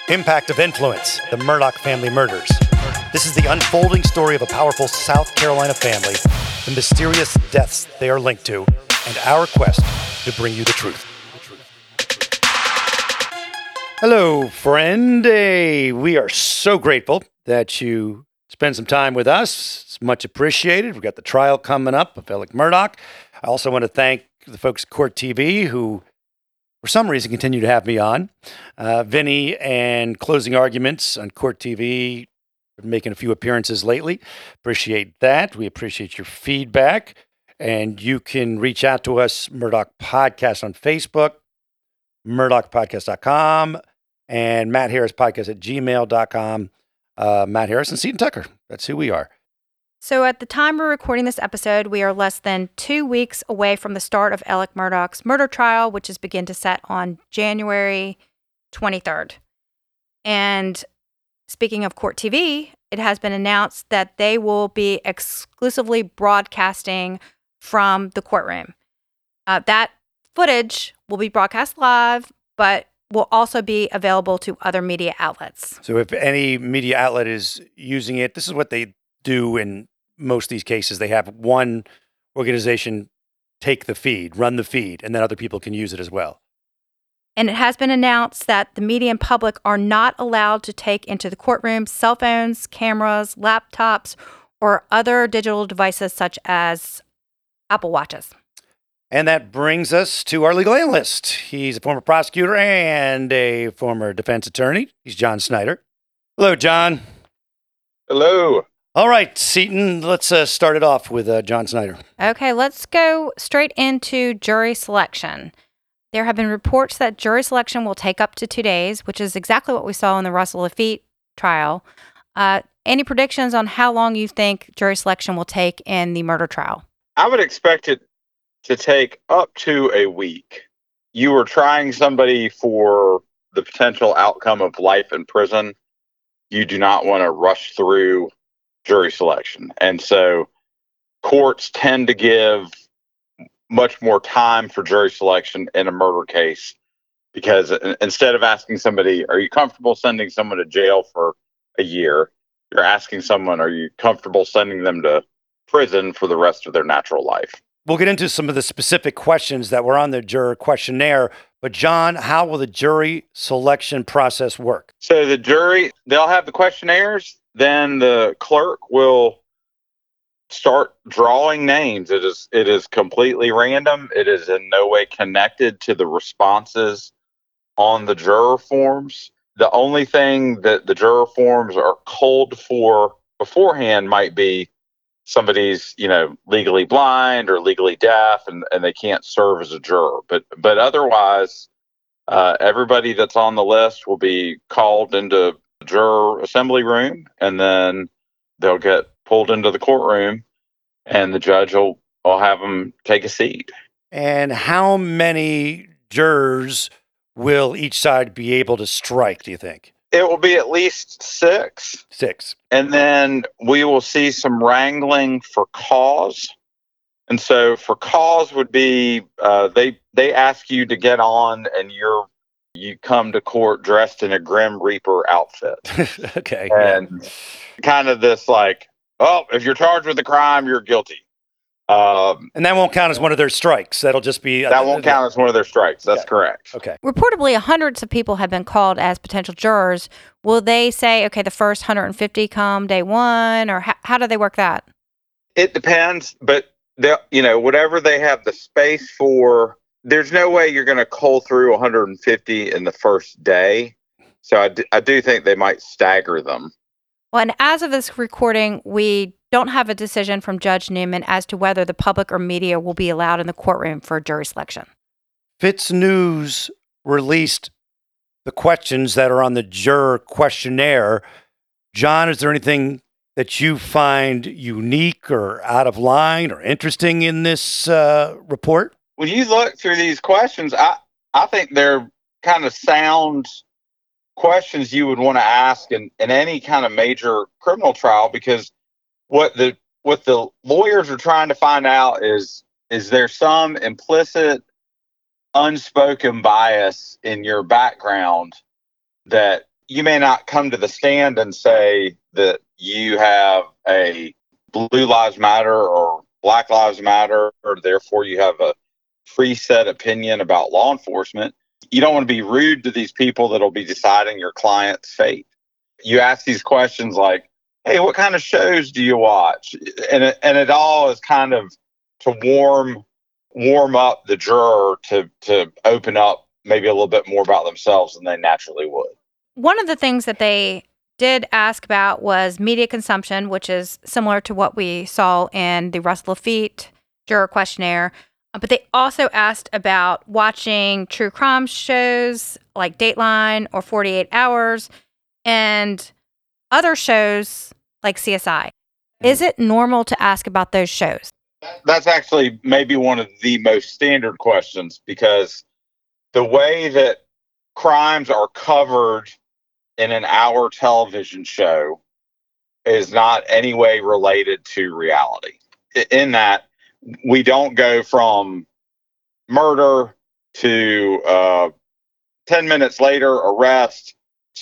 Impact of Influence, the Murdaugh Family Murders. This is the unfolding story of a powerful South Carolina family, the mysterious deaths they are linked to, and our quest to bring you the truth. Hello, friend. We are so grateful that you spend some time with us. It's much appreciated. We've got the trial coming up of Alec Murdaugh. I also want to thank the folks at Court TV who, for some reason, continue to have me on. Vinny and Closing Arguments on Court TV, making a few appearances lately. Appreciate that. We appreciate your feedback. And you can reach out to us, Murdaugh Podcast on Facebook, MurdaughPodcast.com, and Matt Harris Podcast at gmail.com. Matt Harris and Seton Tucker. That's who we are. So at the time we're recording this episode, we are less than 2 weeks away from the start of Alec Murdaugh's murder trial, which is begin to set on January 23rd. And speaking of Court TV, it has been announced that they will be exclusively broadcasting from the courtroom. That footage will be broadcast live, but will also be available to other media outlets. So if any media outlet is using it, this is what they do in most of these cases. They have one organization take the feed, run the feed, and then other people can use it as well. And it has been announced that the media and public are not allowed to take into the courtroom cell phones, cameras, laptops, or other digital devices such as Apple Watches. And that brings us to our legal analyst. He's a former prosecutor and a former defense attorney. He's John Snyder. Hello, John. Hello. All right, Seton, let's start it off with John Snyder. Okay, let's go straight into jury selection. There have been reports that jury selection will take up to 2 days, which is exactly what we saw in the Russell Laffitte trial. Any predictions on how long you think jury selection will take in the murder trial? I would expect it to take up to a week. You were trying somebody for the potential outcome of life in prison. You do not want to rush through jury selection. And so courts tend to give much more time for jury selection in a murder case, because instead of asking somebody, are you comfortable sending someone to jail for a year? You're asking someone, are you comfortable sending them to prison for the rest of their natural life? We'll get into some of the specific questions that were on the juror questionnaire. But John, how will the jury selection process work? So the jury, they'll have the questionnaires. Then the clerk will start drawing names. It is completely random. It is in no way connected to the responses on the juror forms. The only thing that the juror forms are culled for beforehand might be somebody's, legally blind or legally deaf, and they can't serve as a juror. But otherwise, everybody that's on the list will be called into the juror assembly room, and then they'll get pulled into the courtroom, and the judge will have them take a seat. And how many jurors will each side be able to strike, do you think? It will be at least 6. 6. And then we will see some wrangling for cause. And so for cause would be they ask you to get on, and you come to court dressed in a Grim Reaper outfit. Okay. And kind of this if you're charged with a crime, you're guilty. And that won't count as one of their strikes. That'll just be... that won't count as one of their strikes. That's correct. Okay. Reportedly, hundreds of people have been called as potential jurors. Will they say, okay, the first 150 come day one, or how do they work that? It depends, but whatever they have the space for, there's no way you're going to cull through 150 in the first day. So I do think they might stagger them. Well, and as of this recording, we don't have a decision from Judge Newman as to whether the public or media will be allowed in the courtroom for jury selection. Fitz News released the questions that are on the juror questionnaire. John, is there anything that you find unique or out of line or interesting in this report? When you look through these questions, I think they're kind of sound questions you would want to ask in any kind of major criminal trial, because what the lawyers are trying to find out is there some implicit, unspoken bias in your background that you may not come to the stand and say that you have a Blue Lives Matter or Black Lives Matter, or therefore you have a preset opinion about law enforcement. You don't want to be rude to these people that'll be deciding your client's fate. You ask these questions like, hey, what kind of shows do you watch? And it all is kind of to warm up the juror to open up maybe a little bit more about themselves than they naturally would. One of the things that they did ask about was media consumption, which is similar to what we saw in the Russell Laffitte juror questionnaire. But they also asked about watching true crime shows like Dateline or 48 Hours and other shows like CSI. Is it normal to ask about those shows? That's actually maybe one of the most standard questions, because the way that crimes are covered in an hour television show is not any way related to reality. In that, we don't go from murder to 10 minutes later arrest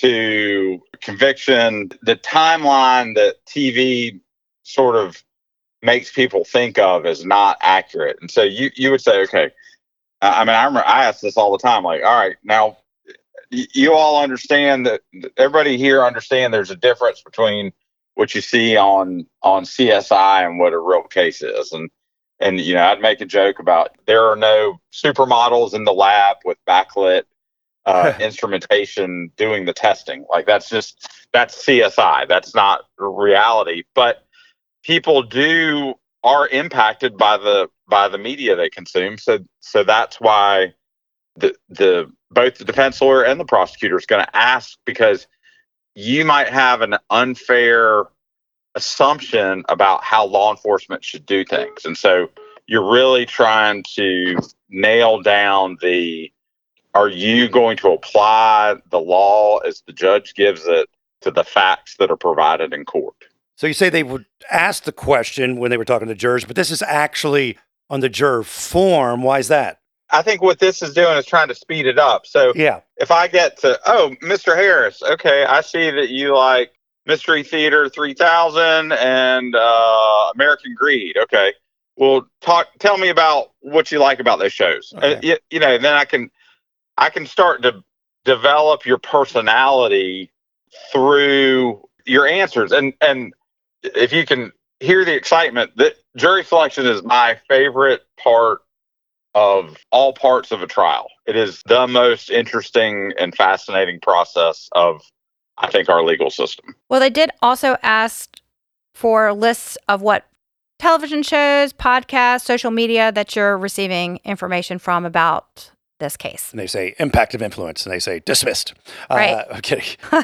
to conviction. The timeline that TV sort of makes people think of is not accurate. And so you would say, okay, I mean, I remember I ask this all the time, like, all right, now you all understand that, everybody here understand there's a difference between what you see on CSI and what a real case is. And I'd make a joke about there are no supermodels in the lab with backlit instrumentation doing the testing. Like that's CSI. That's not reality. But people are impacted by the media they consume. So that's why the both the defense lawyer and the prosecutor is going to ask, because you might have an unfair assumption about how law enforcement should do things. And so you're really trying to nail down are you going to apply the law as the judge gives it to the facts that are provided in court? So you say they would ask the question when they were talking to jurors, but this is actually on the juror form. Why is that? I think what this is doing is trying to speed it up. So yeah, if I get to, Mr. Harris, okay, I see that you like Mystery Theater 3000 and American Greed. Okay, well, tell me about what you like about those shows. Okay. Then I can start to develop your personality through your answers. And if you can hear the excitement, that jury selection is my favorite part of all parts of a trial. It is the most interesting and fascinating process of, I think, our legal system. Well, they did also ask for lists of what television shows, podcasts, social media that you're receiving information from about this case. And they say impact of influence, and they say dismissed. Right. I'm kidding.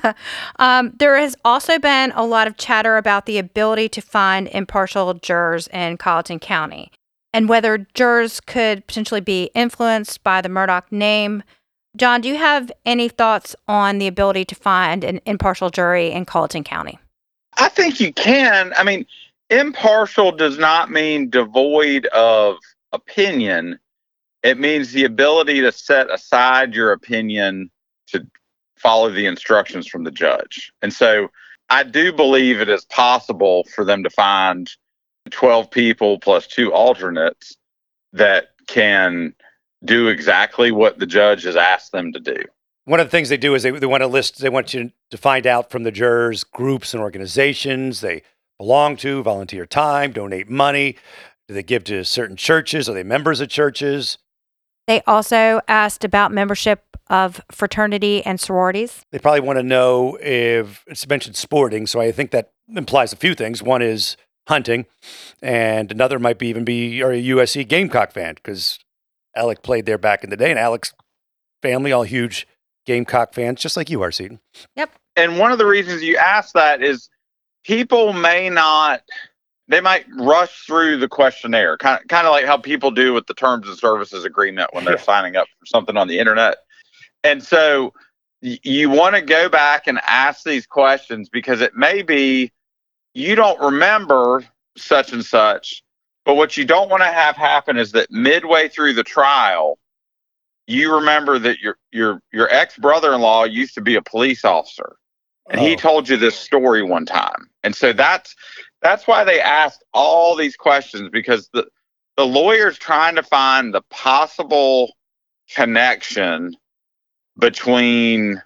There has also been a lot of chatter about the ability to find impartial jurors in Colleton County, and whether jurors could potentially be influenced by the Murdaugh name. John, do you have any thoughts on the ability to find an impartial jury in Colleton County? I think you can. I mean, impartial does not mean devoid of opinion. It means the ability to set aside your opinion to follow the instructions from the judge. And so I do believe it is possible for them to find 12 people plus 2 alternates that can do exactly what the judge has asked them to do. One of the things they do is they want you to find out from the jurors groups and organizations they belong to, volunteer time, donate money. Do they give to certain churches? Are they members of churches? They also asked about membership of fraternity and sororities. They probably want to know if it's mentioned sporting. So I think that implies a few things. One is hunting, and another might be are a USC Gamecock fan, because Alec played there back in the day, and Alec's family, all huge Gamecock fans, just like you are, Seton. Yep. And one of the reasons you ask that is people they might rush through the questionnaire, kind of like how people do with the terms of services agreement when they're signing up for something on the internet. And so you want to go back and ask these questions, because it may be you don't remember such and such, but what you don't want to have happen is that midway through the trial, you remember that your ex brother-in-law used to be a police officer, and he Oh, told you this story one time, and so that's why they asked all these questions, because the lawyer's trying to find the possible connection between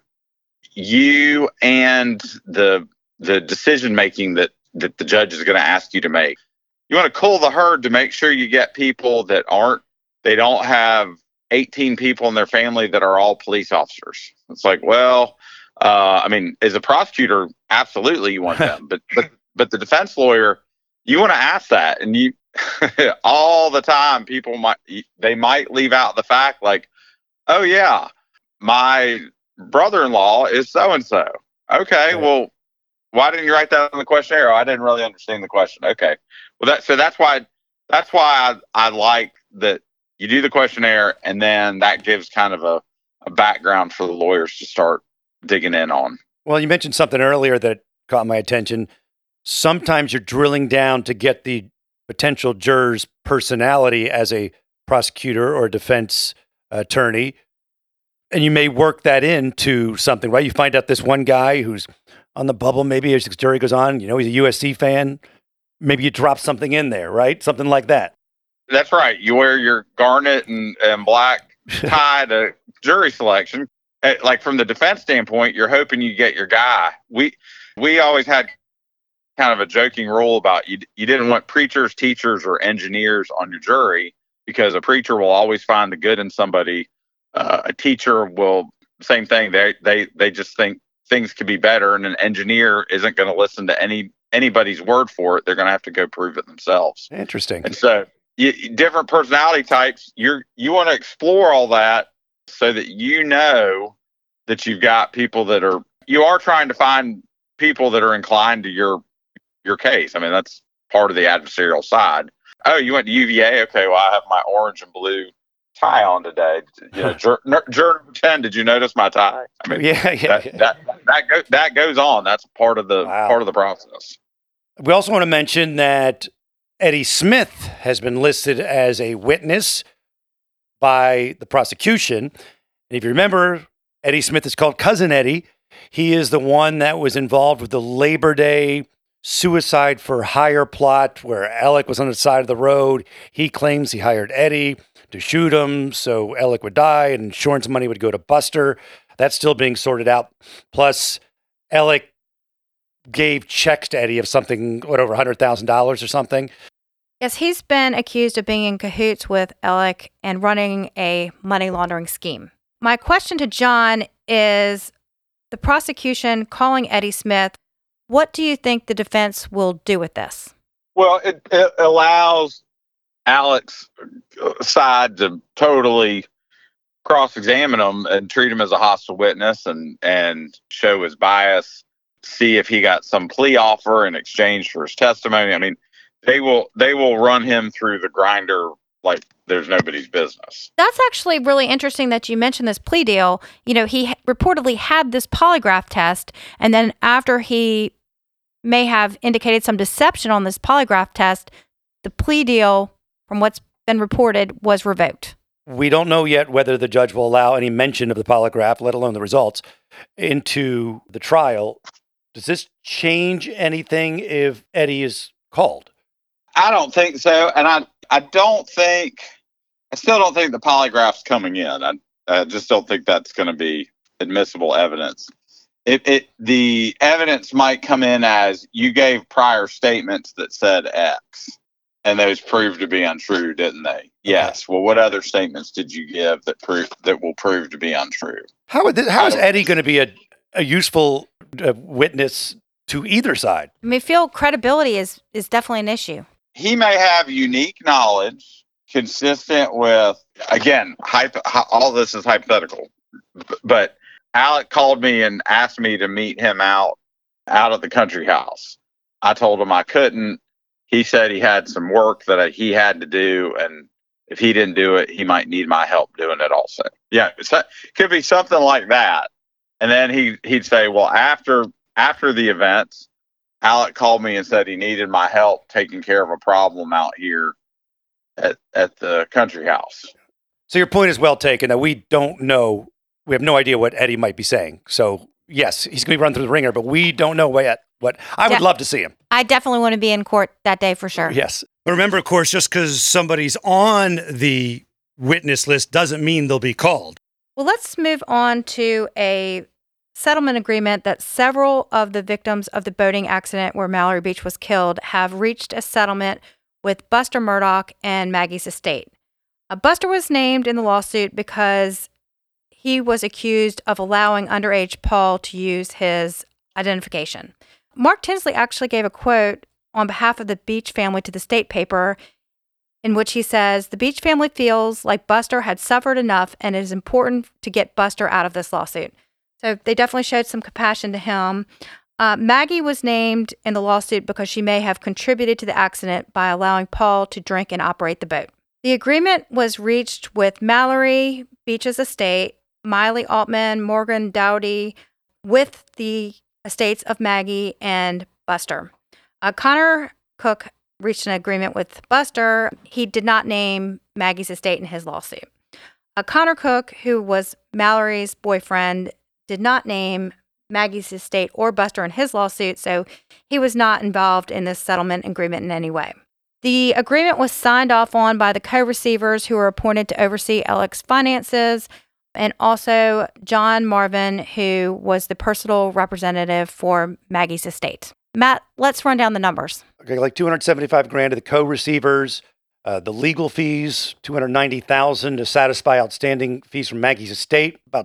you and the decision making that the judge is going to ask you to make. You want to cull the herd to make sure you get people that they don't have 18 people in their family that are all police officers. It's like, well, I mean, as a prosecutor, absolutely you want them, but the defense lawyer, you want to ask that, and you all the time people might leave out the fact, like, oh yeah, my brother-in-law is so and so. Okay, right. well, why didn't you write that on the questionnaire? Oh, I didn't really understand the question. Okay, well, that's why I like that you do the questionnaire, and then that gives kind of a background for the lawyers to start digging in on. Well, you mentioned something earlier that caught my attention. Sometimes you're drilling down to get the potential juror's personality as a prosecutor or defense attorney, and you may work that into something, right? You find out this one guy who's on the bubble, maybe as the jury goes on, he's a USC fan. Maybe you drop something in there, right? Something like that. That's right. You wear your garnet and black tie to jury selection. Like from the defense standpoint, you're hoping you get your guy. We always had kind of a joking rule about you didn't want preachers, teachers, or engineers on your jury, because a preacher will always find the good in somebody. A teacher will, same thing. They just think things could be better, and an engineer isn't going to listen to anybody's word for it. They're going to have to go prove it themselves. Interesting. And so, different personality types. You want to explore all that so that that you've got people you are trying to find people that are inclined to your case. I mean, that's part of the adversarial side. Oh, you went to UVA? Okay, well, I have my orange and blue tie on today. Juror number 10, did you notice my tie? I mean, that goes on. That's part of the process. We also want to mention that Eddie Smith has been listed as a witness by the prosecution. And if you remember, Eddie Smith is called Cousin Eddie. He is the one that was involved with the Labor Day suicide for hire plot where Alec was on the side of the road. He claims he hired Eddie to shoot him so Alec would die and insurance money would go to Buster. That's still being sorted out. Plus, Alec gave checks to Eddie of something, over $100,000 or something. Yes, he's been accused of being in cahoots with Alec and running a money laundering scheme. My question to John is, the prosecution calling Eddie Smith, what do you think the defense will do with this? Well, it allows Alec's side to totally cross-examine him and treat him as a hostile witness and show his bias, see if he got some plea offer in exchange for his testimony. I mean, they will run him through the grinder like there's nobody's business. That's actually really interesting that you mentioned this plea deal. He reportedly had this polygraph test, and then after he may have indicated some deception on this polygraph test, the plea deal, from what's been reported, was revoked. We don't know yet whether the judge will allow any mention of the polygraph, let alone the results, into the trial. Does this change anything if Eddie is called? I don't think so. And I still don't think the polygraph's coming in. I just don't think that's going to be admissible evidence. The evidence might come in as you gave prior statements that said X, and those proved to be untrue, didn't they? Yes. Well, what other statements did you give that will prove to be untrue? How is Eddie going to be a useful witness to either side? I mean, feel credibility is definitely an issue. He may have unique knowledge consistent with, again, all this is hypothetical, but Alec called me and asked me to meet him out at the country house. I told him I couldn't. He said he had some work that he had to do, and if he didn't do it, he might need my help doing it also. Yeah, it could be something like that. And then he'd say, well, after the events, Alec called me and said he needed my help taking care of a problem out here at the country house. So your point is well taken that we don't know. We have no idea what Eddie might be saying. So yes, he's going to be run through the ringer, but we don't know yet what. I would love to see him. I definitely want to be in court that day for sure. Yes. But remember, of course, just because somebody's on the witness list doesn't mean they'll be called. Well, let's move on to a settlement agreement that several of the victims of the boating accident where Mallory Beach was killed have reached a settlement with Buster Murdaugh and Maggie's estate. Buster was named in the lawsuit because he was accused of allowing underage Paul to use his identification. Mark Tinsley actually gave a quote on behalf of the Beach family to the state paper in which he says, "The Beach family feels like Buster had suffered enough and it is important to get Buster out of this lawsuit." So they definitely showed some compassion to him. Maggie was named in the lawsuit because she may have contributed to the accident by allowing Paul to drink and operate the boat. The agreement was reached with Mallory Beach's estate, Miley Altman, Morgan Dowdy, with the estates of Maggie and Buster. Connor Cook reached an agreement with Buster. He did not name Maggie's estate in his lawsuit. Connor Cook, who was Mallory's boyfriend, did not name Maggie's estate or Buster in his lawsuit, so he was not involved in this settlement agreement in any way. The agreement was signed off on by the co-receivers who were appointed to oversee Alec's finances, and also John Marvin, who was the personal representative for Maggie's estate. Matt, let's run down the numbers. Okay, like $275,000 to the co-receivers, the legal fees, $290,000 to satisfy outstanding fees from Maggie's estate, about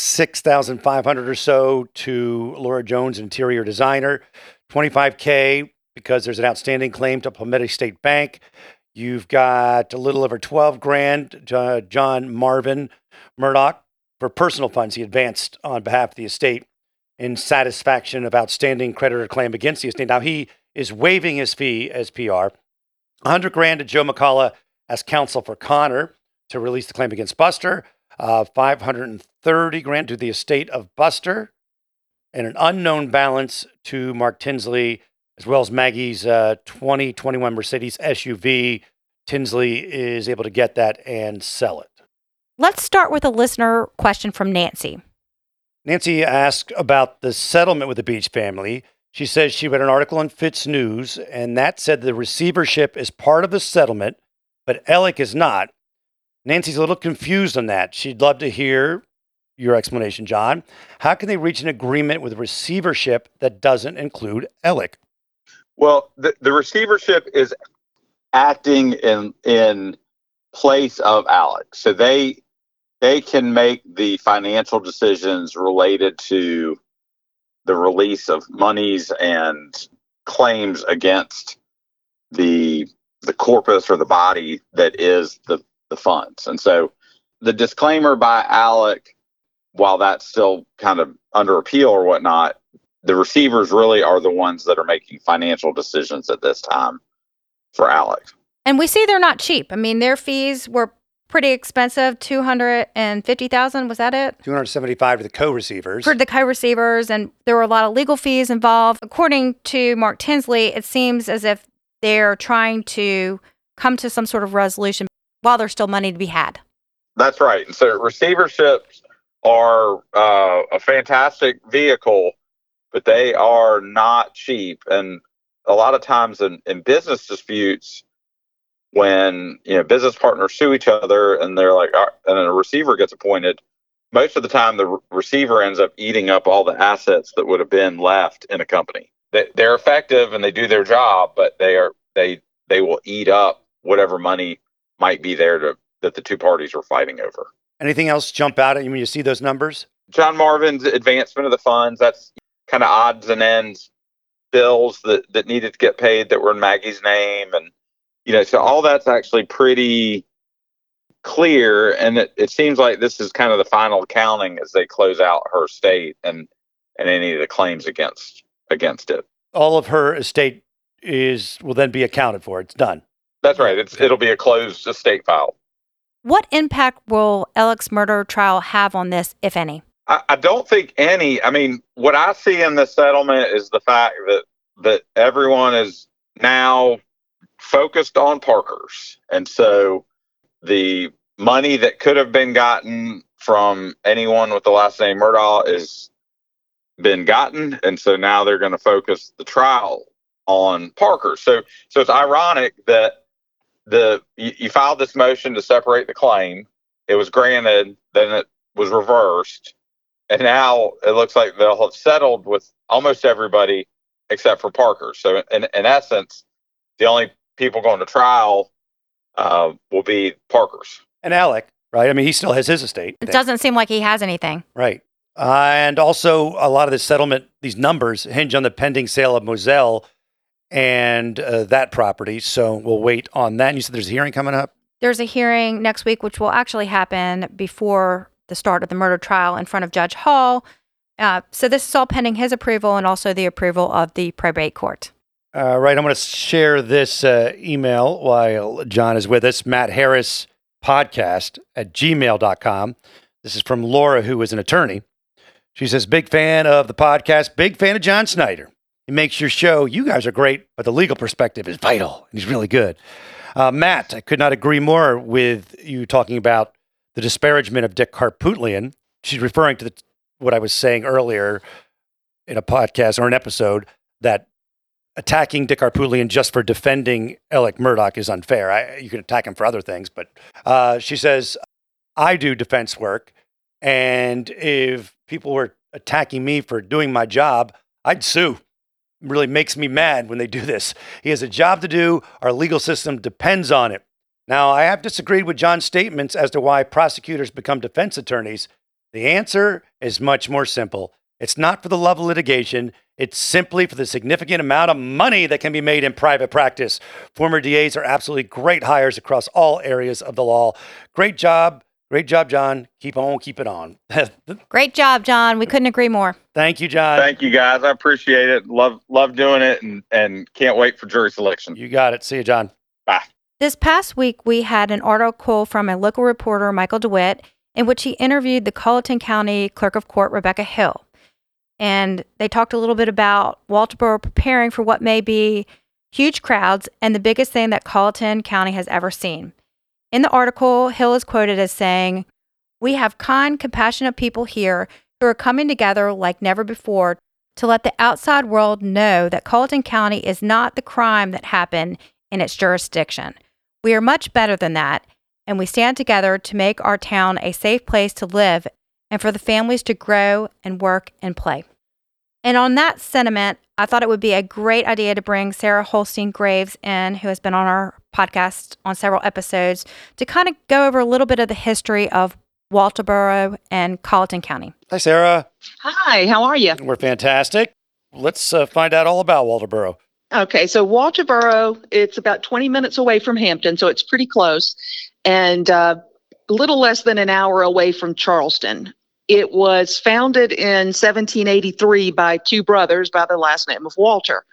$6,500 or so to Laura Jones, interior designer, $25,000 because there's an outstanding claim to Palmetto State Bank. You've got a little over $12,000, John Marvin Murdaugh, for personal funds he advanced on behalf of the estate in satisfaction of outstanding creditor claim against the estate. Now he is waiving his fee as PR. $100,000 to Joe McCullough as counsel for Connor to release the claim against Buster. $530,000 to the estate of Buster, and an unknown balance to Mark Tinsley, as well as Maggie's 2021 Mercedes SUV. Tinsley is able to get that and sell it. Let's start with a listener question from Nancy. Nancy asked about the settlement with the Beach family. She says she read an article in Fitz News, and that said the receivership is part of the settlement, but Alec is not. Nancy's a little confused on that. She'd love to hear your explanation, John. How can they reach an agreement with a receivership that doesn't include Alec? Well, the receivership is acting in place of Alec. So they can make the financial decisions related to the release of monies and claims against the corpus or the body that is the funds. And so the disclaimer by Alec, while that's still kind of under appeal or whatnot, the receivers really are the ones that are making financial decisions at this time for Alec. And we see they're not cheap. I mean, their fees were pretty expensive, $250,000. Was that it? $275,000 to the co-receivers. For the co-receivers, and there were a lot of legal fees involved. According to Mark Tinsley, it seems as if they're trying to come to some sort of resolution while there's still money to be had. That's right. And so receiverships are a fantastic vehicle, but they are not cheap. And a lot of times in business disputes, when business partners sue each other and they're like, and a receiver gets appointed, most of the time the receiver ends up eating up all the assets that would have been left in a company. They're effective and they do their job, but they will eat up whatever money might be there that the two parties are fighting over. Anything else jump out at you when you see those numbers? John Marvin's advancement of the funds, that's kind of odds and ends bills that needed to get paid that were in Maggie's name. And, so all that's actually pretty clear. And it seems like this is kind of the final accounting as they close out her estate and any of the claims against it. All of her estate will then be accounted for. It's done. That's right. It'll be a closed estate file. What impact will Alec's murder trial have on this, if any? I don't think any. I mean, what I see in the settlement is the fact that everyone is now focused on Parker's. And so the money that could have been gotten from anyone with the last name Murdaugh is been gotten, and so now they're going to focus the trial on Parker. So it's ironic that you filed this motion to separate the claim. It was granted, then it was reversed, and now it looks like they'll have settled with almost everybody except for Parker. So in essence, the only people going to trial will be Parker's. And Alec, right? I mean, he still has his estate. It doesn't seem like he has anything. Right. And also, a lot of this settlement, these numbers hinge on the pending sale of Moselle and that property. So we'll wait on that. And you said there's a hearing coming up? There's a hearing next week, which will actually happen before the start of the murder trial in front of Judge Hall. So this is all pending his approval and also the approval of the probate court. Right. I'm going to share this email while John is with us. Matt Harris podcast at gmail.com. This is from Laura, who is an attorney. She says, big fan of the podcast, big fan of John Snyder. He makes your show, you guys are great, but the legal perspective is vital, and he's really good. Matt, I could not agree more with you talking about the disparagement of Dick Harpootlian. She's referring to what I was saying earlier in a podcast or an episode, that attacking Dick Harpootlian just for defending Alec Murdaugh is unfair. You can attack him for other things, but she says, I do defense work, and if people were attacking me for doing my job, I'd sue. It really makes me mad when they do this. He has a job to do. Our legal system depends on it. Now, I have disagreed with John's statements as to why prosecutors become defense attorneys. The answer is much more simple. It's not for the love of litigation. It's simply for the significant amount of money that can be made in private practice. Former DAs are absolutely great hires across all areas of the law. Great job. Great job, John. Keep on, keep it on. Great job, John. We couldn't agree more. Thank you, John. Thank you, guys. I appreciate it. Love doing it, and can't wait for jury selection. You got it. See you, John. Bye. This past week, we had an article from a local reporter, Michael DeWitt, in which he interviewed the Colleton County Clerk of Court, Rebecca Hill. And they talked a little bit about Walterboro preparing for what may be huge crowds and the biggest thing that Colleton County has ever seen. In the article, Hill is quoted as saying, "We have kind, compassionate people here who are coming together like never before to let the outside world know that Colleton County is not the crime that happened in its jurisdiction. We are much better than that, and we stand together to make our town a safe place to live and for the families to grow and work and play." And on that sentiment, I thought it would be a great idea to bring Sarah Holstein Graves in, who has been on our podcast on several episodes, to kind of go over a little bit of the history of Walterboro and Colleton County. Hi, Sarah. Hi, how are you? We're fantastic. Let's find out all about Walterboro. Okay, so Walterboro, it's about 20 minutes away from Hampton, so it's pretty close, and a little less than an hour away from Charleston. It was founded in 1783 by two brothers by the last name of Walter.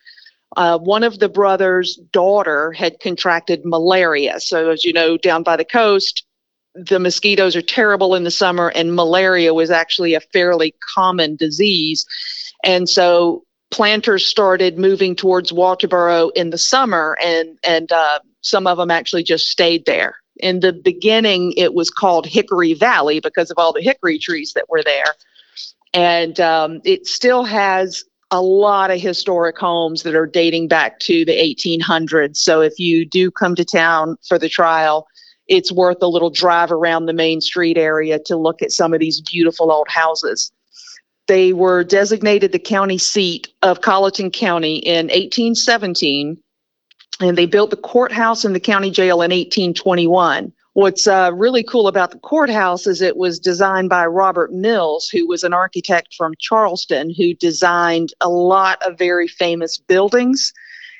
One of the brothers' daughter had contracted malaria. So as you know, down by the coast, the mosquitoes are terrible in the summer, and malaria was actually a fairly common disease. And so planters started moving towards Walterboro in the summer, and some of them actually just stayed there. In the beginning, it was called Hickory Valley because of all the hickory trees that were there. And it still has a lot of historic homes that are dating back to the 1800s. So if you do come to town for the trial, it's worth a little drive around the Main Street area to look at some of these beautiful old houses. They were designated the county seat of Colleton County in 1817. And they built the courthouse and the county jail in 1821. What's really cool about the courthouse is it was designed by Robert Mills, who was an architect from Charleston, who designed a lot of very famous buildings.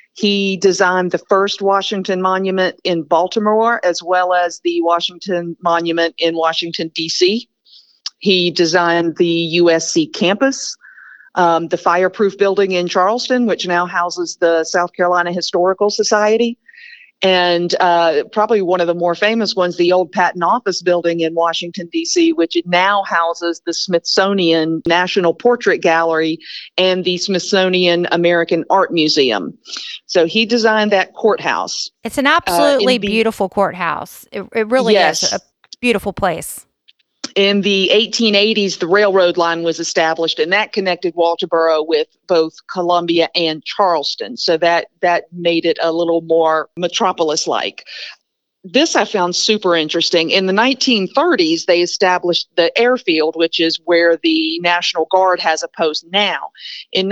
He designed the first Washington Monument in Baltimore, as well as the Washington Monument in Washington, D.C. He designed the USC campus. The fireproof building in Charleston, which now houses the South Carolina Historical Society. And probably one of the more famous ones, the old Patent Office building in Washington, D.C., which now houses the Smithsonian National Portrait Gallery and the Smithsonian American Art Museum. So he designed that courthouse. It's an absolutely beautiful courthouse. It really yes. is. beautiful place. In the 1880s, the railroad line was established, and that connected Walterboro with both Columbia and Charleston. So that made it a little more metropolis-like. This I found super interesting. In the 1930s, they established the airfield, which is where the National Guard has a post now. In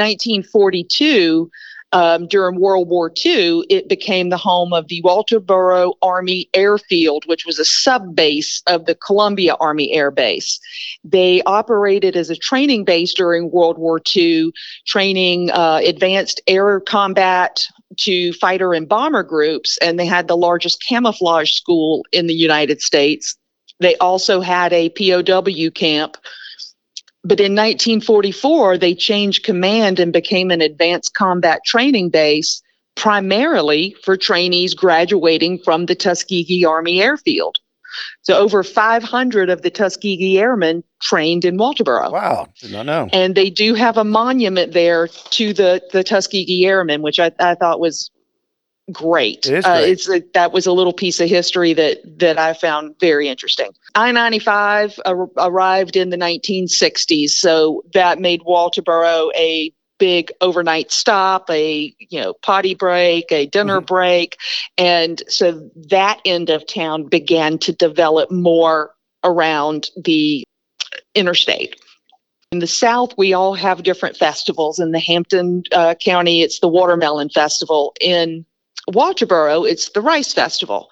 1942, during World War II, it became the home of the Walterboro Army Airfield, which was a sub-base of the Columbia Army Air Base. They operated as a training base during World War II, training advanced air combat to fighter and bomber groups, and they had the largest camouflage school in the United States. They also had a POW camp. But in 1944, they changed command and became an advanced combat training base, primarily for trainees graduating from the Tuskegee Army Airfield. So over 500 of the Tuskegee Airmen trained in Walterboro. Wow, did not know. And they do have a monument there to the Tuskegee Airmen, which I thought was great. It is great. That was a little piece of history that I found very interesting. I-95 arrived in the 1960s, so that made Walterboro a big overnight stop, a potty break, a dinner break, and so that end of town began to develop more around the interstate. In the South, we all have different festivals. In the Hampton County, it's the Watermelon Festival. In Walterboro, it's the Rice Festival.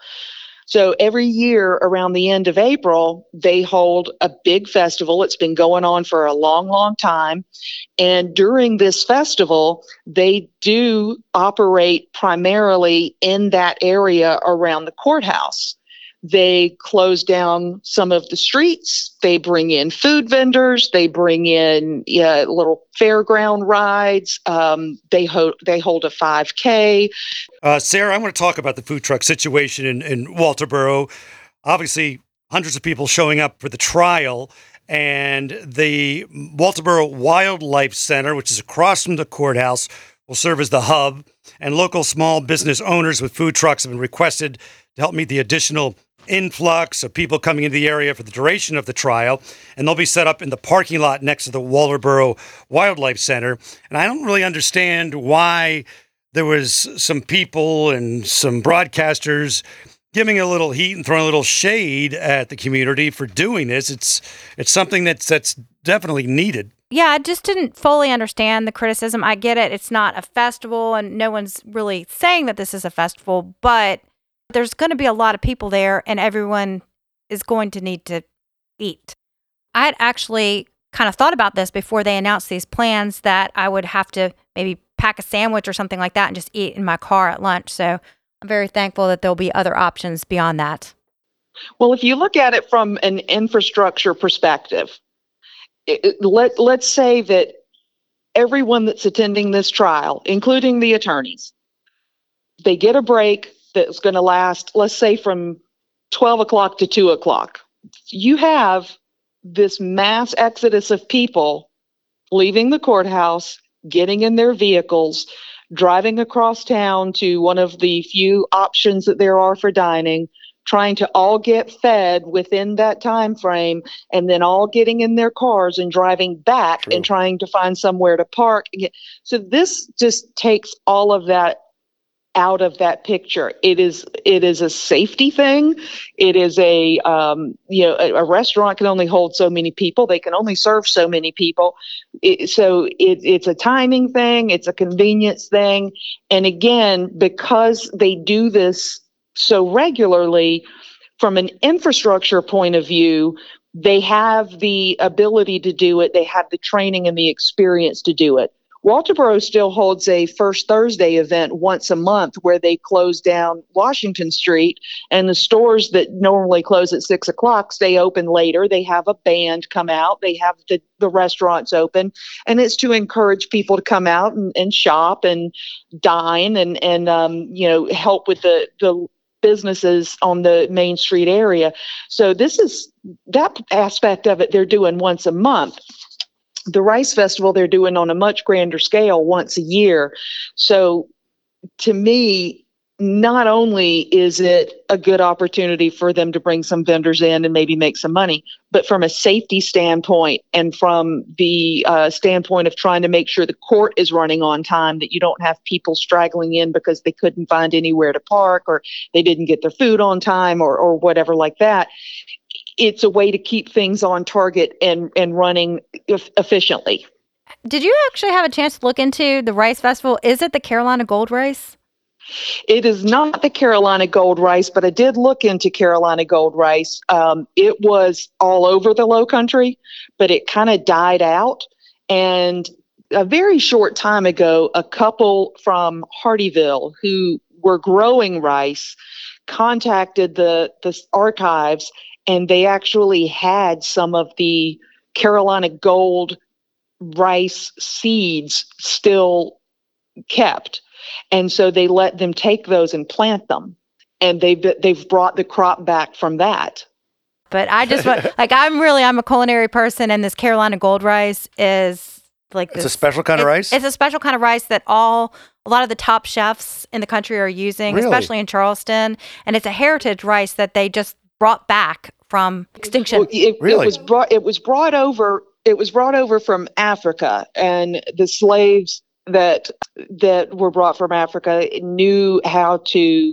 So every year around the end of April, they hold a big festival. It's been going on for a long, long time. And during this festival, they do operate primarily in that area around the courthouse. They close down some of the streets. They bring in food vendors. They bring in little fairground rides. They hold a 5K. Sarah, I want to talk about the food truck situation in Walterboro. Obviously, hundreds of people showing up for the trial, and the Walterboro Wildlife Center, which is across from the courthouse, will serve as the hub. And local small business owners with food trucks have been requested to help meet the additional influx of people coming into the area for the duration of the trial, and they'll be set up in the parking lot next to the Walterboro Wildlife Center. And I don't really understand why there was some people and some broadcasters giving a little heat and throwing a little shade at the community for doing this. It's something that's definitely needed. Yeah, I just didn't fully understand the criticism. I get it. It's not a festival, and no one's really saying that this is a festival, but there's going to be a lot of people there, and everyone is going to need to eat. I had actually kind of thought about this before they announced these plans, that I would have to maybe pack a sandwich or something like that and just eat in my car at lunch. So I'm very thankful that there'll be other options beyond that. Well, if you look at it from an infrastructure perspective, let's say that everyone that's attending this trial, including the attorneys, they get a break that's going to last, let's say, from 12 o'clock to 2 o'clock. You have this mass exodus of people leaving the courthouse, getting in their vehicles, driving across town to one of the few options that there are for dining, trying to all get fed within that time frame, and then all getting in their cars and driving back and trying to find somewhere to park. So this just takes all of that out of that picture. It is a safety thing. It is a restaurant can only hold so many people. They can only serve so many people. It's a timing thing. It's a convenience thing. And again, because they do this so regularly, from an infrastructure point of view, they have the ability to do it. They have the training and the experience to do it. Walterboro still holds a First Thursday event once a month where they close down Washington Street, and the stores that normally close at 6 o'clock stay open later. They have a band come out. They have the restaurants open, and it's to encourage people to come out and shop and dine and help with the businesses on the Main Street area. So this is that aspect of it they're doing once a month. The Rice Festival they're doing on a much grander scale once a year. So to me, not only is it a good opportunity for them to bring some vendors in and maybe make some money, but from a safety standpoint and from the standpoint of trying to make sure the court is running on time, that you don't have people straggling in because they couldn't find anywhere to park or they didn't get their food on time or whatever like that. It's a way to keep things on target and running efficiently. Did you actually have a chance to look into the rice festival? Is it the Carolina Gold Rice? It is not the Carolina Gold Rice, but I did look into Carolina Gold Rice. It was all over the Low Country, but it kind of died out. And a very short time ago, a couple from Hardeeville who were growing rice contacted the archives, and they actually had some of the Carolina Gold rice seeds still kept. And so they let them take those and plant them. And they've brought the crop back from that. But I just want, I'm a culinary person, and this Carolina Gold Rice is like this. It's a special kind of rice? It's a special kind of rice that a lot of the top chefs in the country are using, Really? especially in Charleston. And it's a heritage rice that they just brought back from extinction. Well, Really? It was brought over from Africa, and the slaves that were brought from Africa knew how to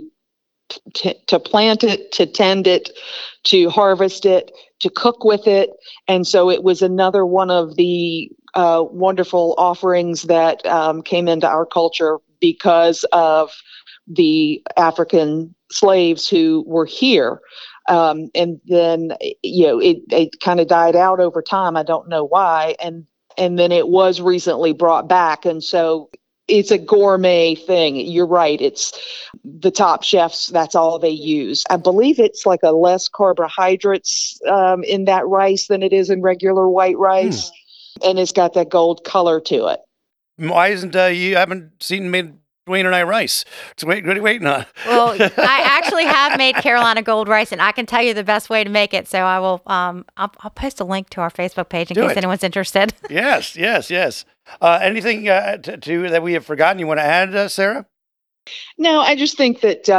plant it, to tend it, to harvest it, to cook with it. And so it was another one of the wonderful offerings that came into our culture because of the African slaves who were here. And then, it kind of died out over time. I don't know why. And then it was recently brought back. And so it's a gourmet thing. You're right. It's the top chefs. That's all they use. I believe it's like a less carbohydrates in that rice than it is in regular white rice. And it's got that gold color to it. Why isn't you haven't seen me, Dwayne and I rice? It's waiting on. Well, I actually have made Carolina Gold Rice, and I can tell you the best way to make it. So I will. I'll post a link to our Facebook page in case anyone's interested. Yes. Anything that we have forgotten you want to add, Sarah? No, I just think that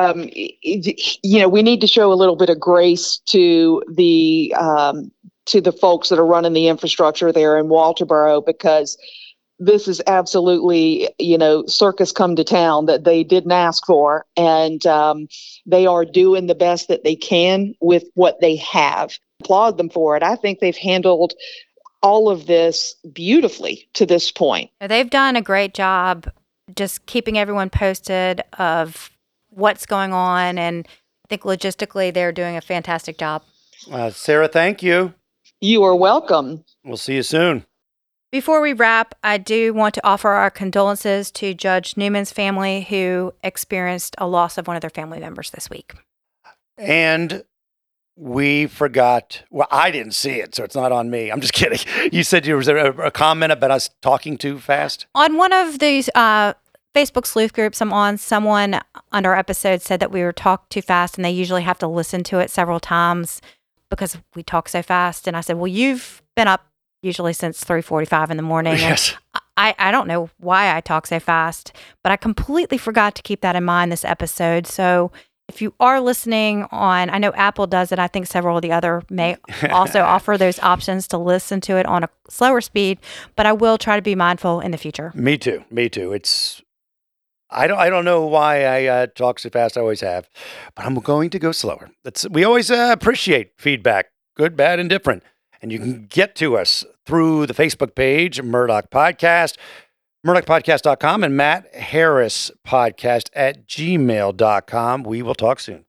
we need to show a little bit of grace to the folks that are running the infrastructure there in Walterboro, because this is absolutely, circus come to town that they didn't ask for. And they are doing the best that they can with what they have. Applaud them for it. I think they've handled all of this beautifully to this point. They've done a great job just keeping everyone posted of what's going on. And I think logistically, they're doing a fantastic job. Sarah, thank you. You are welcome. We'll see you soon. Before we wrap, I do want to offer our condolences to Judge Newman's family, who experienced a loss of one of their family members this week. And we forgot. Well, I didn't see it, so it's not on me. I'm just kidding. You said there was a comment about us talking too fast? On one of these Facebook sleuth groups I'm on, someone under our episode said that we were talk too fast, and they usually have to listen to it several times because we talk so fast. And I said, well, you've been up usually since 3:45 in the morning. Yes. I don't know why I talk so fast, but I completely forgot to keep that in mind this episode. So if you are listening on, I know Apple does it. I think several of the other may also offer those options to listen to it on a slower speed, but I will try to be mindful in the future. Me too. I don't know why I talk so fast. I always have, but I'm going to go slower. We always appreciate feedback, good, bad, and different. And you can get to us through the Facebook page, Murdaugh Podcast, MurdaughPodcast.com, and Matt Harris Podcast at gmail.com. We will talk soon.